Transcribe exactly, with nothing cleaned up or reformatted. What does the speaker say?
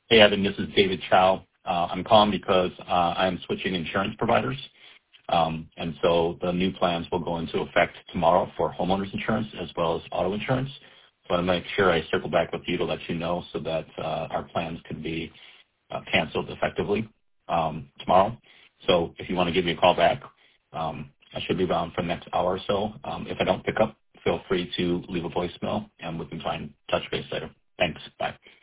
Hey, Evan, this is David Chow. Uh, I'm calling because uh, I'm switching insurance providers. Um, and so the new plans will go into effect tomorrow for homeowners insurance as well as auto insurance. So I want to make sure I circle back with you to let you know so that uh, our plans can be uh, canceled effectively um, tomorrow. So if you want to give me a call back, um, I should be around for the next hour or so. Um, if I don't pick up, feel free to leave a voicemail and we can try and touch base later. Thanks. Bye.